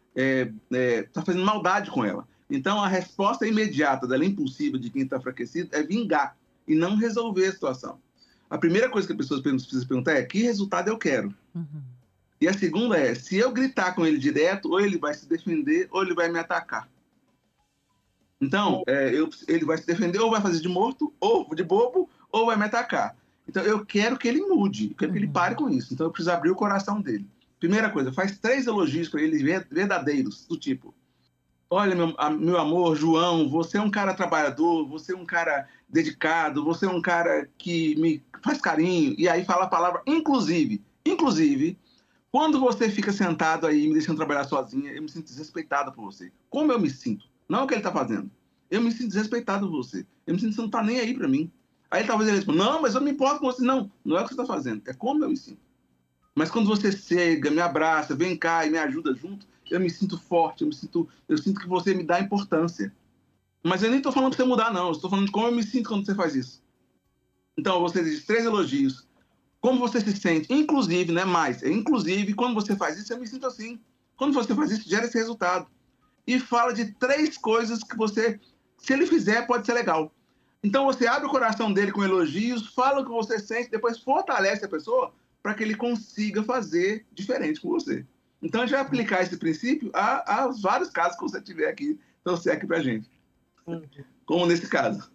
está fazendo maldade com ela. Então, a resposta imediata dela, impulsiva, de quem está enfraquecido, é vingar e não resolver a situação. A primeira coisa que a pessoa precisa perguntar é: que resultado eu quero? Uhum. E a segunda é: se eu gritar com ele direto, ou ele vai se defender, ou ele vai me atacar. Então, ele vai se defender, ou vai fazer de morto, ou de bobo, ou vai me atacar. Então, eu quero que ele mude, eu quero que ele pare com isso. Então, eu preciso abrir o coração dele. Primeira coisa, faz 3 elogios para ele verdadeiros, do tipo: olha, meu amor, João, você é um cara trabalhador, você é um cara dedicado, você é um cara que me faz carinho. E aí fala a palavra inclusive. Inclusive, quando você fica sentado aí me deixando trabalhar sozinha, eu me sinto desrespeitado por você. Como eu me sinto? Não é o que ele está fazendo. Eu me sinto desrespeitado por você. Eu me sinto que você não está nem aí para mim. Aí talvez ele responda: não, mas eu me importo com você. Não, não é o que você está fazendo, é como eu me sinto. Mas quando você chega, me abraça, vem cá e me ajuda junto, eu me sinto forte, eu sinto que você me dá importância. Mas eu nem estou falando para você mudar, não. Eu estou falando de como eu me sinto quando você faz isso. Então, você diz 3 elogios. Como você se sente, inclusive, não é mais, é inclusive, quando você faz isso, eu me sinto assim. Quando você faz isso, gera esse resultado. E fala de 3 coisas que você, se ele fizer, pode ser legal. Então, você abre o coração dele com elogios, fala o que você sente, depois fortalece a pessoa para que ele consiga fazer diferente com você. Então, a gente vai aplicar esse princípio aos vários casos que você tiver aqui, trouxer aqui para a gente. Como nesse caso.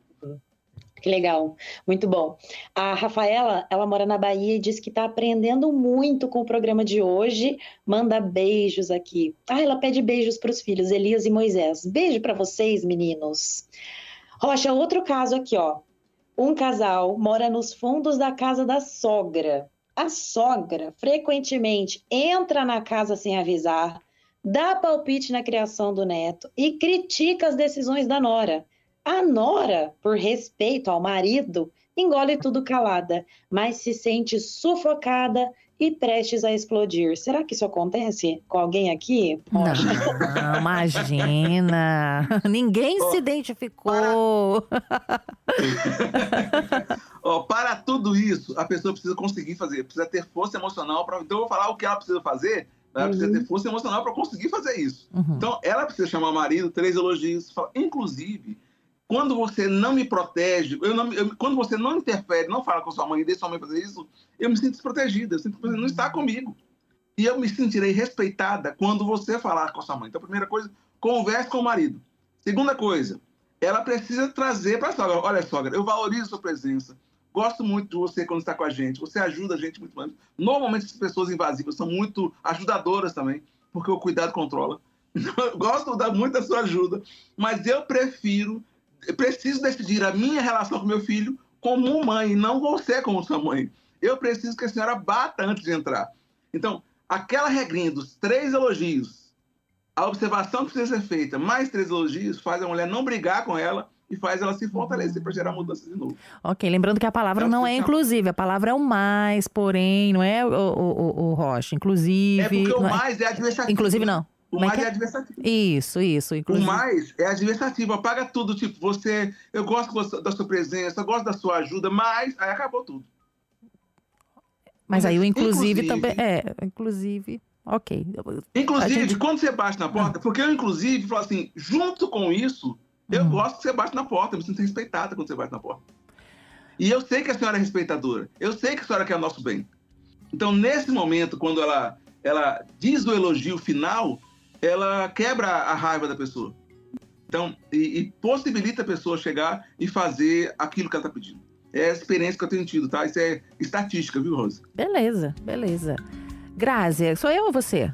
Que legal, muito bom. A Rafaela, ela mora na Bahia e diz que está aprendendo muito com o programa de hoje. Manda beijos aqui. Ela pede beijos para os filhos, Elias e Moisés. Beijo para vocês, meninos. Rocha, outro caso aqui, ó. Um casal mora nos fundos da casa da sogra. A sogra frequentemente entra na casa sem avisar, dá palpite na criação do neto e critica as decisões da nora. A nora, por respeito ao marido, engole tudo calada, mas se sente sufocada e prestes a explodir. Será que isso acontece com alguém aqui? Não, imagina. Ninguém se identificou. Para tudo isso, a pessoa precisa conseguir fazer, precisa ter força emocional. Então, eu vou falar o que ela precisa fazer. Ela precisa ter força emocional para conseguir fazer isso. Então, ela precisa chamar o marido, 3 elogios. Fala, inclusive, quando você não me protege, quando você não interfere, não fala com sua mãe e deixa sua mãe fazer isso, eu me sinto desprotegida, eu sinto que você não está comigo. E eu me sentirei respeitada quando você falar com a sua mãe. Então, primeira coisa, converse com o marido. Segunda coisa, ela precisa trazer para a sogra: olha, sogra, eu valorizo a sua presença, gosto muito de você quando está com a gente, você ajuda a gente muito mais. Normalmente, as pessoas invasivas são muito ajudadoras também, porque o cuidado controla. Eu gosto muito da sua ajuda, mas eu preciso decidir a minha relação com meu filho como mãe, não você como sua mãe. Eu preciso que a senhora bata antes de entrar. Então, aquela regrinha dos 3 elogios, a observação que precisa ser feita, mais 3 elogios, faz a mulher não brigar com ela e faz ela se fortalecer para gerar mudança de novo. Ok, lembrando que a palavra não é inclusive, a palavra é o mais, porém, não é o Rocha, inclusive. É porque o mais é adversativo. Inclusive não. O mais é adversativo. Isso, inclusive. O mais é adversativo, apaga tudo, tipo, eu gosto da sua presença, eu gosto da sua ajuda, mas aí acabou tudo. Mas aí o inclusive também, inclusive, ok. Inclusive, quando você bate na porta, porque eu inclusive falo assim, junto com isso, eu gosto que você bate na porta, eu me sinto respeitada quando você bate na porta. E eu sei que a senhora é respeitadora, eu sei que a senhora quer o nosso bem. Então, nesse momento, quando ela diz o elogio final, ela quebra a raiva da pessoa. Então, e possibilita a pessoa chegar e fazer aquilo que ela está pedindo. É a experiência que eu tenho tido, tá? Isso é estatística, viu, Rosa? Beleza. Grácia, sou eu ou você?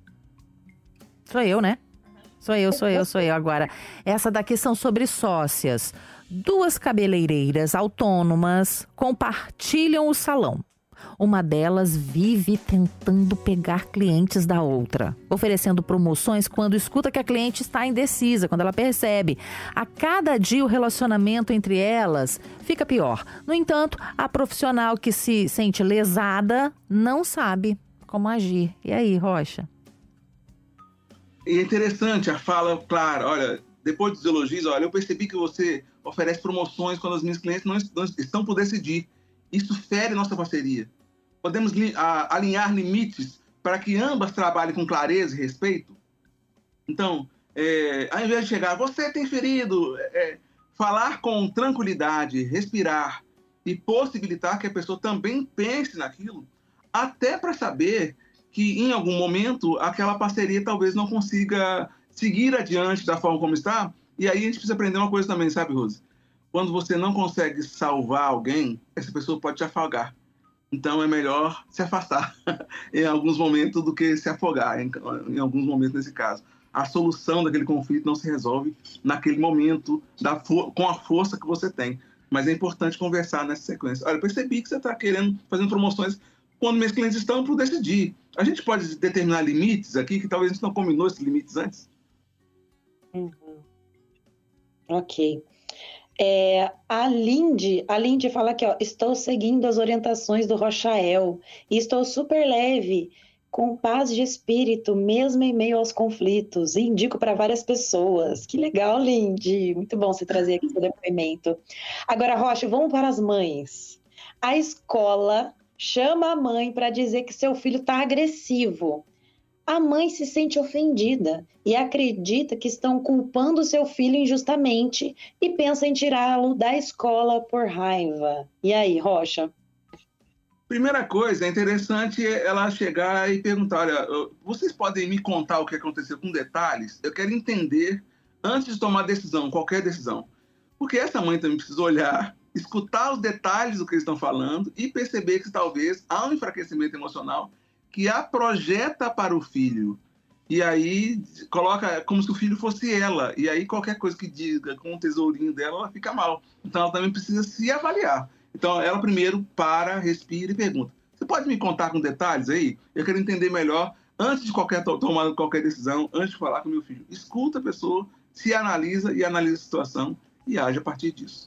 Sou eu, né? Sou eu. Agora, essa daqui são sobre sócias. 2 cabeleireiras autônomas compartilham o salão. Uma delas vive tentando pegar clientes da outra, oferecendo promoções quando escuta que a cliente está indecisa, quando ela percebe. A cada dia o relacionamento entre elas fica pior. No entanto, a profissional que se sente lesada não sabe como agir. E aí, Rocha? É interessante a fala, claro, olha, depois dos elogios, olha, eu percebi que você oferece promoções quando as minhas clientes não estão por decidir. Isso fere nossa parceria. Podemos alinhar limites para que ambas trabalhem com clareza e respeito? Então, ao invés de chegar, você tem ferido, falar com tranquilidade, respirar e possibilitar que a pessoa também pense naquilo, até para saber que em algum momento aquela parceria talvez não consiga seguir adiante da forma como está. E aí a gente precisa aprender uma coisa também, sabe, Rose? Quando você não consegue salvar alguém, essa pessoa pode te afogar. Então é melhor se afastar em alguns momentos do que se afogar, em alguns momentos nesse caso. A solução daquele conflito não se resolve naquele momento com a força que você tem. Mas é importante conversar nessa sequência. Olha, eu percebi que você está fazendo promoções quando meus clientes estão para decidir. A gente pode determinar limites aqui, que talvez a gente não combinou esses limites antes? Ok. A Lindy fala aqui, ó, estou seguindo as orientações do Rochael e estou super leve, com paz de espírito, mesmo em meio aos conflitos. E indico para várias pessoas. Que legal, Lindy. Muito bom você trazer aqui seu depoimento. Agora, Rocha, vamos para as mães. A escola chama a mãe para dizer que seu filho está agressivo. A mãe se sente ofendida e acredita que estão culpando seu filho injustamente e pensa em tirá-lo da escola por raiva. E aí, Rocha? Primeira coisa, é interessante ela chegar e perguntar, olha, vocês podem me contar o que aconteceu com detalhes? Eu quero entender antes de tomar decisão, qualquer decisão. Porque essa mãe também precisa olhar, escutar os detalhes do que eles estão falando e perceber que talvez há um enfraquecimento emocional que a projeta para o filho. E aí coloca como se o filho fosse ela. E aí qualquer coisa que diga com o tesourinho dela, ela fica mal. Então ela também precisa se avaliar. Então ela primeiro para, respira e pergunta. Você pode me contar com detalhes aí? Eu quero entender melhor antes de tomar qualquer decisão, antes de falar com meu filho. Escuta a pessoa, se analisa e analisa a situação e age a partir disso.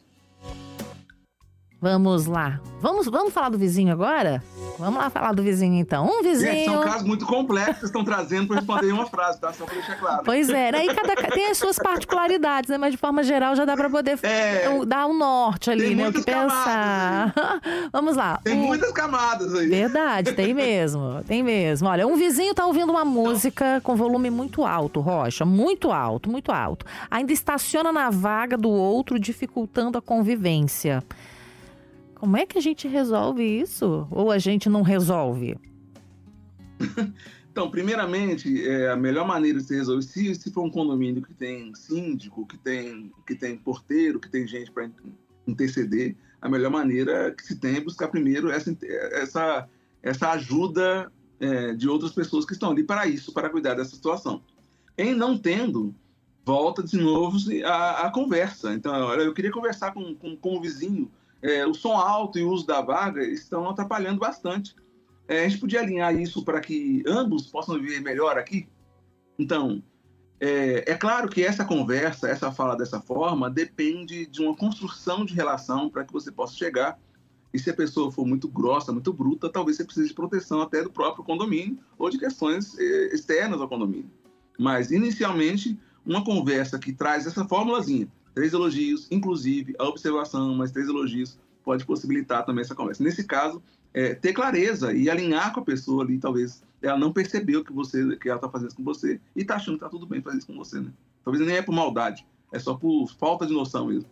Vamos lá. Vamos falar do vizinho agora? Vamos lá falar do vizinho, então. Um vizinho... Gente, são casos muito complexos que vocês estão trazendo para responder em uma frase, tá? Só para deixar claro. Pois é, aí tem as suas particularidades, né? Mas de forma geral já dá para poder dar um norte ali, né? O que pensar. Vamos lá. Tem muitas camadas aí. Verdade, tem mesmo. Tem mesmo. Olha, um vizinho tá ouvindo uma música com volume muito alto, Rocha. Muito alto, muito alto. Ainda estaciona na vaga do outro, dificultando a convivência. Como é que a gente resolve isso? Ou a gente não resolve? Então, primeiramente, a melhor maneira de se resolver, se for um condomínio que tem síndico, que tem porteiro, que tem gente para interceder, a melhor maneira que se tem é buscar primeiro essa ajuda de outras pessoas que estão ali para isso, para cuidar dessa situação. Em não tendo, volta de novo a conversa. Então, olha, eu queria conversar com o vizinho. O som alto e o uso da vaga estão atrapalhando bastante. A gente podia alinhar isso para que ambos possam viver melhor aqui? Então, é claro que essa conversa, essa fala dessa forma, depende de uma construção de relação para que você possa chegar. E se a pessoa for muito grossa, muito bruta, talvez você precise de proteção até do próprio condomínio ou de questões externas ao condomínio. Mas, inicialmente, uma conversa que traz essa formulazinha, 3 elogios, inclusive a observação, mais 3 elogios, pode possibilitar também essa conversa. Nesse caso, ter clareza e alinhar com a pessoa ali, talvez ela não percebeu que ela está fazendo isso com você e está achando que está tudo bem fazer isso com você, né? Talvez nem é por maldade, é só por falta de noção mesmo.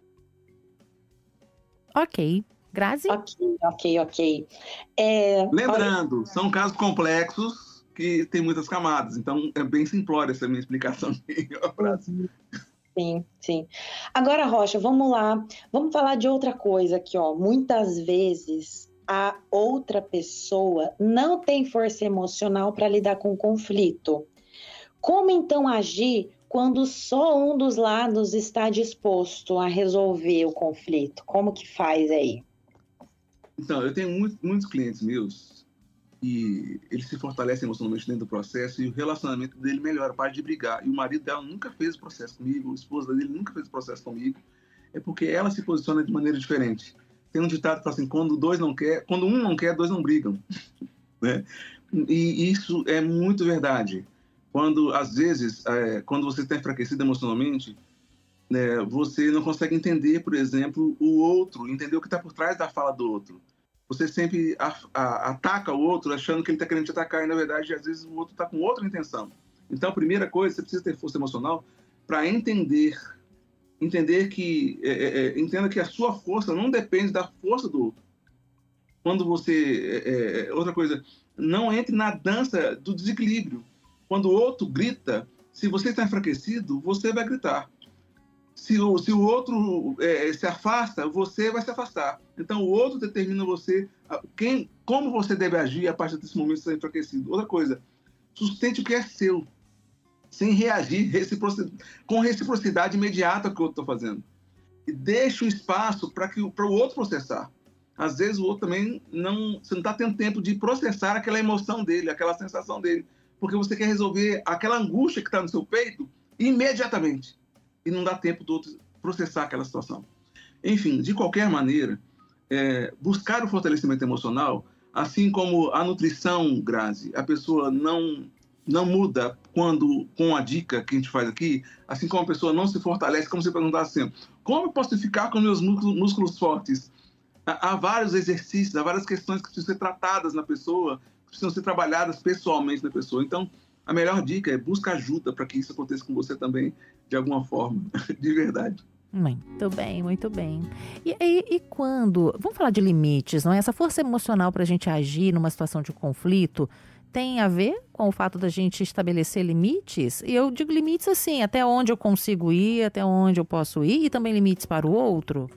Ok. Grazi? Ok. Lembrando, são casos complexos que tem muitas camadas, então é bem simplória essa minha explicação aqui. Sim. Agora, Rocha, vamos lá. Vamos falar de outra coisa aqui, ó. Muitas vezes a outra pessoa não tem força emocional para lidar com o conflito. Como então agir quando só um dos lados está disposto a resolver o conflito? Como que faz aí? Então, eu tenho muitos clientes meus e eles se fortalecem emocionalmente dentro do processo e o relacionamento dele melhora, para de brigar. E o marido dela nunca fez o processo comigo, a esposa dele nunca fez o processo comigo. É porque ela se posiciona de maneira diferente. Tem um ditado que fala assim, quando um não quer, 2 não brigam. Né? E isso é muito verdade. Às vezes, quando você está enfraquecido emocionalmente, você não consegue entender, por exemplo, o outro, entender o que está por trás da fala do outro. Você sempre ataca o outro achando que ele está querendo te atacar e, na verdade, às vezes o outro está com outra intenção. Então, a primeira coisa, você precisa ter força emocional para entender que entenda que a sua força não depende da força do outro. Quando você outra coisa, não entre na dança do desequilíbrio. Quando o outro grita, se você está enfraquecido, você vai gritar. Se o outro se afasta, você vai se afastar. Então, o outro determina você como você deve agir a partir desse momento que você está enfraquecido. Outra coisa, sustente o que é seu, sem reagir com reciprocidade imediata ao que o outro está fazendo. E deixe um espaço para o outro processar. Às vezes, o outro também você não está tendo tempo de processar aquela emoção dele, aquela sensação dele, porque você quer resolver aquela angústia que está no seu peito imediatamente. E não dá tempo do outro processar aquela situação. Enfim, de qualquer maneira, buscar o fortalecimento emocional, assim como a nutrição, Grazi, a pessoa não muda com a dica que a gente faz aqui, assim como a pessoa não se fortalece, como você perguntasse assim, como eu posso ficar com meus músculos fortes? Há vários exercícios, há várias questões que precisam ser tratadas na pessoa, que precisam ser trabalhadas pessoalmente na pessoa. Então, a melhor dica é buscar ajuda para que isso aconteça com você também, de alguma forma, de verdade. Muito bem, muito bem. E quando... Vamos falar de limites, não é? Essa força emocional para a gente agir numa situação de conflito tem a ver com o fato da gente estabelecer limites? E eu digo limites assim, até onde eu consigo ir, até onde eu posso ir, e também limites para o outro?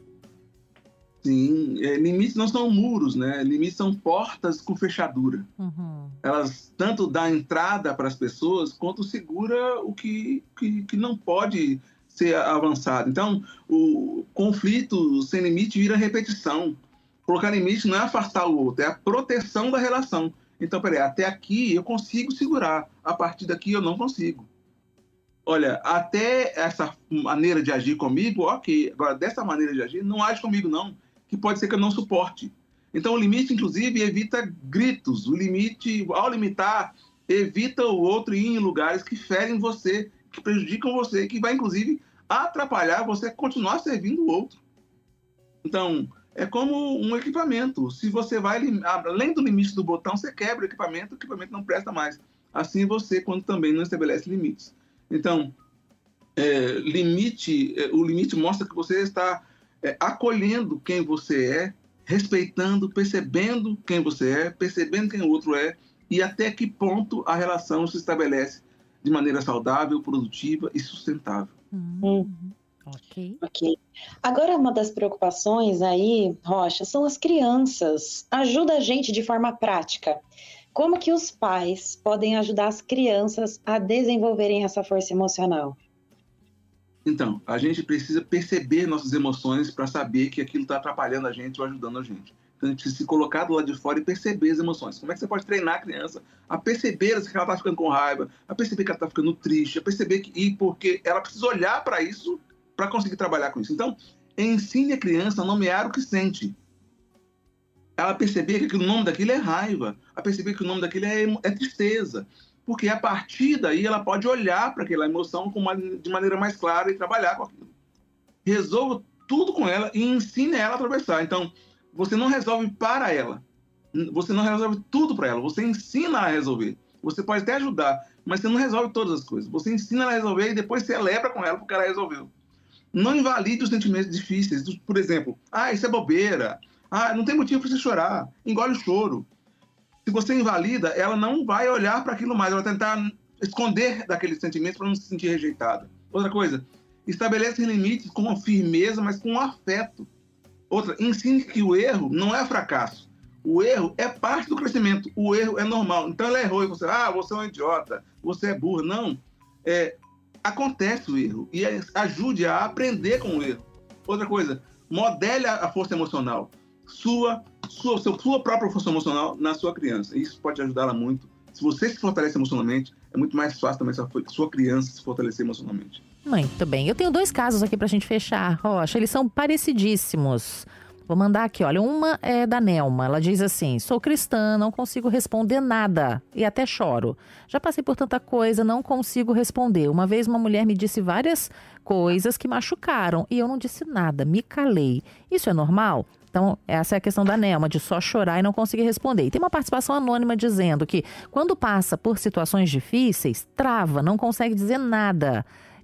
Sim, limites não são muros, né? Limites são portas com fechadura. Uhum. Elas tanto dão entrada para as pessoas, quanto segura o que não pode ser avançado. Então, o conflito sem limite vira repetição. Colocar limite não é afastar o outro, é a proteção da relação. Então, peraí, até aqui eu consigo segurar, a partir daqui eu não consigo. Olha, até essa maneira de agir comigo, ok. Agora, dessa maneira de agir, não age comigo não, que pode ser que eu não suporte. Então, o limite, inclusive, evita gritos. O limite, ao limitar, evita o outro ir em lugares que ferem você, que prejudicam você, que vai, inclusive, atrapalhar você continuar servindo o outro. Então, é como um equipamento. Se você vai, além do limite do botão, você quebra o equipamento não presta mais. Assim você, quando também não estabelece limites. Então, o limite mostra que você está acolhendo quem você é, respeitando, percebendo quem você é, percebendo quem o outro é e até que ponto a relação se estabelece de maneira saudável, produtiva e sustentável. Ok. Agora, uma das preocupações aí, Rocha, são as crianças. Ajuda a gente de forma prática. Como que os pais podem ajudar as crianças a desenvolverem essa força emocional? Então, a gente precisa perceber nossas emoções para saber que aquilo está atrapalhando a gente ou ajudando a gente. Então, a gente precisa se colocar do lado de fora e perceber as emoções. Como é que você pode treinar a criança a perceber que ela está ficando com raiva, a perceber que ela está ficando triste, a perceber porque ela precisa olhar para isso para conseguir trabalhar com isso. Então, ensine a criança a nomear o que sente. Ela perceber que o nome daquilo é raiva, a perceber que o nome daquilo é tristeza. Porque a partir daí ela pode olhar para aquela emoção de maneira mais clara e trabalhar com aquilo. Resolva tudo com ela e ensine ela a atravessar. Então, você não resolve para ela. Você não resolve tudo para ela. Você ensina a resolver. Você pode até ajudar, mas você não resolve todas as coisas. Você ensina ela a resolver e depois celebra com ela porque ela resolveu. Não invalide os sentimentos difíceis. Por exemplo, isso é bobeira. Não tem motivo para você chorar. Engole o choro. Se você invalida, ela não vai olhar para aquilo mais. Ela vai tentar esconder daqueles sentimentos para não se sentir rejeitada. Outra coisa, estabelece limites com firmeza, mas com afeto. Outra, ensine que o erro não é fracasso. O erro é parte do crescimento. O erro é normal. Então ela errou e você é um idiota, você é burro. Não. Acontece o erro e ajude a aprender com o erro. Outra coisa, modele a força emocional. Sua própria força emocional na sua criança. Isso pode ajudá-la muito. Se você se fortalece emocionalmente, é muito mais fácil também sua criança se fortalecer emocionalmente. Muito bem. Eu tenho 2 casos aqui pra gente fechar, Rocha. Eles são parecidíssimos. Vou mandar aqui, olha. Uma é da Nelma. Ela diz assim: sou cristã, não consigo responder nada e até choro. Já passei por tanta coisa, não consigo responder. Uma vez uma mulher me disse várias coisas que machucaram e eu não disse nada, me calei. Isso é normal? Então, essa é a questão da Nelma, de só chorar e não conseguir responder. E tem uma participação anônima dizendo que quando passa por situações difíceis, trava, não consegue dizer nada.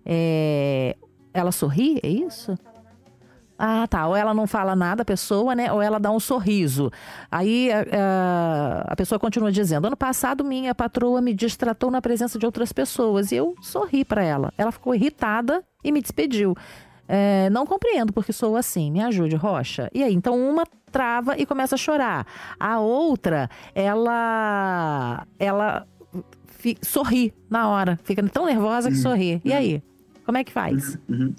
Ela sorri, é isso? Ah, tá. Ou ela não fala nada, a pessoa, né? Ou ela dá um sorriso. Aí a pessoa continua dizendo: ano passado minha patroa me distratou na presença de outras pessoas e eu sorri para ela. Ela ficou irritada e me despediu. Não compreendo porque sou assim. Me ajude, Rocha. E aí, então uma trava e começa a chorar. A outra, ela sorri na hora. Fica tão nervosa que sorri. E aí? Como é que faz?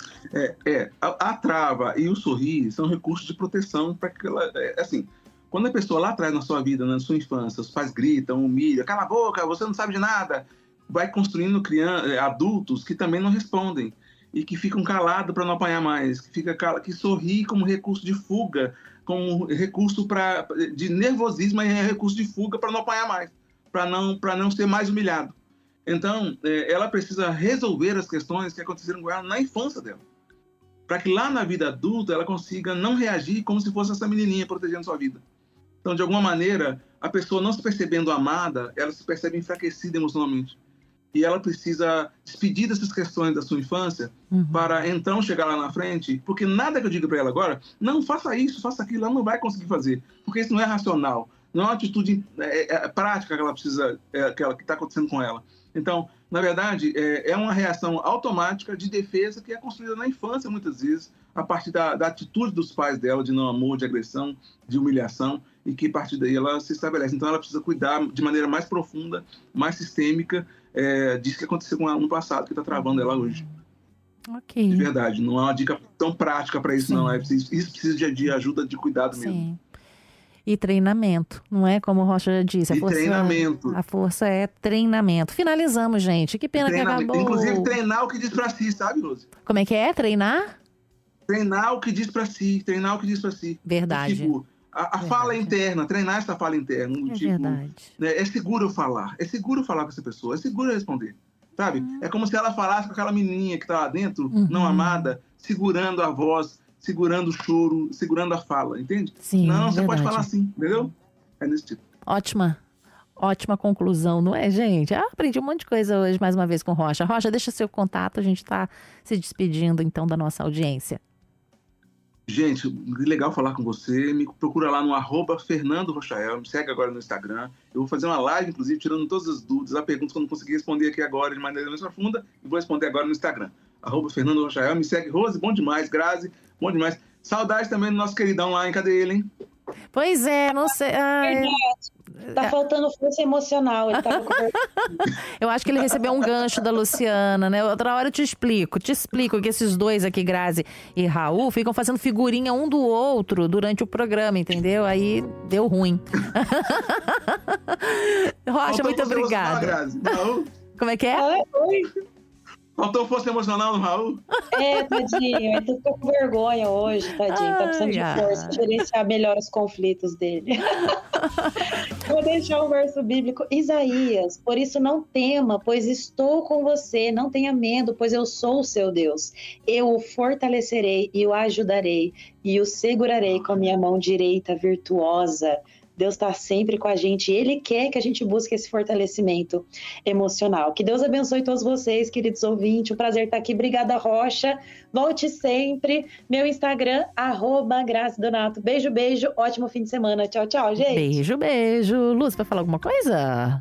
A trava e o sorrir são recursos de proteção para que ela... assim, quando a pessoa lá atrás na sua vida, na sua infância, os pais gritam, humilham, cala a boca, você não sabe de nada, vai construindo adultos que também não respondem e que ficam calados para não apanhar mais, que sorri como recurso de fuga, como recurso de nervosismo e recurso de fuga para não apanhar mais, para não ser mais humilhado. Então, ela precisa resolver as questões que aconteceram com ela na infância dela, para que lá na vida adulta ela consiga não reagir como se fosse essa menininha protegendo sua vida. Então, de alguma maneira, a pessoa não se percebendo amada, ela se percebe enfraquecida emocionalmente. E ela precisa despedir dessas questões da sua infância para então chegar lá na frente, porque nada que eu diga para ela agora, não faça isso, faça aquilo, ela não vai conseguir fazer, porque isso não é racional, não é uma atitude prática que ela precisa, que está acontecendo com ela. Então, na verdade, é uma reação automática de defesa que é construída na infância, muitas vezes, a partir da atitude dos pais dela, de não amor, de agressão, de humilhação, e que a partir daí ela se estabelece. Então, ela precisa cuidar de maneira mais profunda, mais sistêmica, disso que aconteceu com ela no passado, que está travando ela hoje. Ok. De verdade, não é uma dica tão prática para isso, não. Isso precisa de ajuda, de cuidado mesmo. Sim. E treinamento, não é? Como o Rocha já disse. Treinamento. A força é treinamento. Finalizamos, gente. Que pena que acabou. Inclusive, treinar o que diz pra si, sabe, Rose? Como é que é? Treinar? Treinar o que diz pra si. Treinar o que diz pra si. Verdade. Tipo, a fala interna, treinar essa fala interna. Verdade. É seguro eu falar. É seguro falar com essa pessoa. É seguro eu responder. Sabe? É como se ela falasse com aquela menininha que tá lá dentro, não amada, segurando a voz, segurando o choro, segurando a fala, entende? Sim, não, você verdade. pode falar assim, entendeu? É nesse tipo. Ótima conclusão, não é, gente? Aprendi um monte de coisa hoje, mais uma vez, com o Rocha. Rocha, deixa seu contato, a gente está se despedindo, então, da nossa audiência. Gente, legal falar com você. Me procura lá no @FernandoRochael, me segue agora no Instagram. Eu vou fazer uma live, inclusive, tirando todas as dúvidas, perguntas que eu não consegui responder aqui agora de maneira mais profunda, e vou responder agora no Instagram. @FernandoRochael, me segue. Rose, bom demais. Grazi, bom demais. Saudade também do nosso queridão lá, hein? Cadê ele, hein? Pois é, não sei. Tá faltando força emocional. Ele tava Eu acho que ele recebeu um gancho da Luciana, né? Outra hora eu te explico que esses dois aqui, Grazi e Raul, ficam fazendo figurinha um do outro durante o programa, entendeu? Aí deu ruim. Rocha, muito obrigada. Como é que é? Oi. Faltou força emocional no Raul? Tadinho. Ele ficou com vergonha hoje, tadinho. Tá precisando de força, gerenciar melhor os conflitos dele. Vou deixar um verso bíblico. Isaías, por isso não tema, pois estou com você. Não tenha medo, pois eu sou o seu Deus. Eu o fortalecerei e o ajudarei e o segurarei com a minha mão direita virtuosa. Deus está sempre com a gente e Ele quer que a gente busque esse fortalecimento emocional. Que Deus abençoe todos vocês, queridos ouvintes. Um prazer estar aqui. Obrigada, Rocha. Volte sempre. Meu Instagram, @Grazi Donato. Beijo, beijo. Ótimo fim de semana. Tchau, tchau, gente. Beijo, beijo. Luz, vai falar alguma coisa?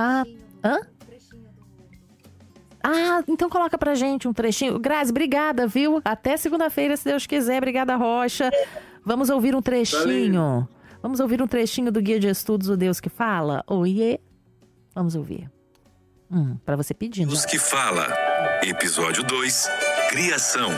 Então coloca pra gente um trechinho. Grazi, obrigada, viu? Até segunda-feira, se Deus quiser. Obrigada, Rocha. Vamos ouvir um trechinho. Valeu. Vamos ouvir um trechinho do Guia de Estudos, O Deus que Fala? Oiê! Vamos ouvir. Para você pedindo. Deus que Fala, episódio 2, Criação.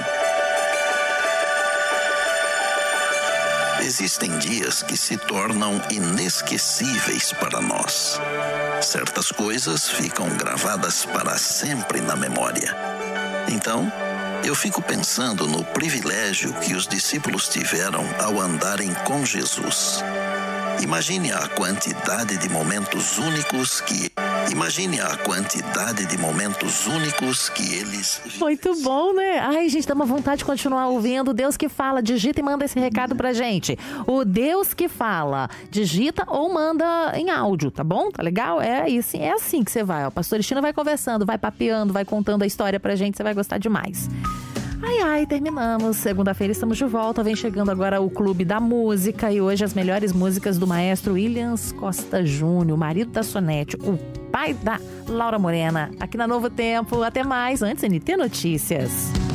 Existem dias que se tornam inesquecíveis para nós. Certas coisas ficam gravadas para sempre na memória. Então, eu fico pensando no privilégio que os discípulos tiveram ao andarem com Jesus. Imagine a quantidade de momentos únicos que eles... Muito bom, né? Ai, gente, dá uma vontade de continuar ouvindo. Deus que fala, digita e manda esse recado pra gente. O Deus que fala, digita ou manda em áudio, tá bom? Tá legal? É isso, é assim que você vai. Ó. O pastor Estina vai conversando, vai papeando, vai contando a história pra gente, você vai gostar demais. Ai, terminamos. Segunda-feira estamos de volta. Vem chegando agora o Clube da Música. E hoje as melhores músicas do maestro Williams Costa Júnior, o marido da Sonete, o pai da Laura Morena, aqui na Novo Tempo. Até mais. Antes, NT Notícias.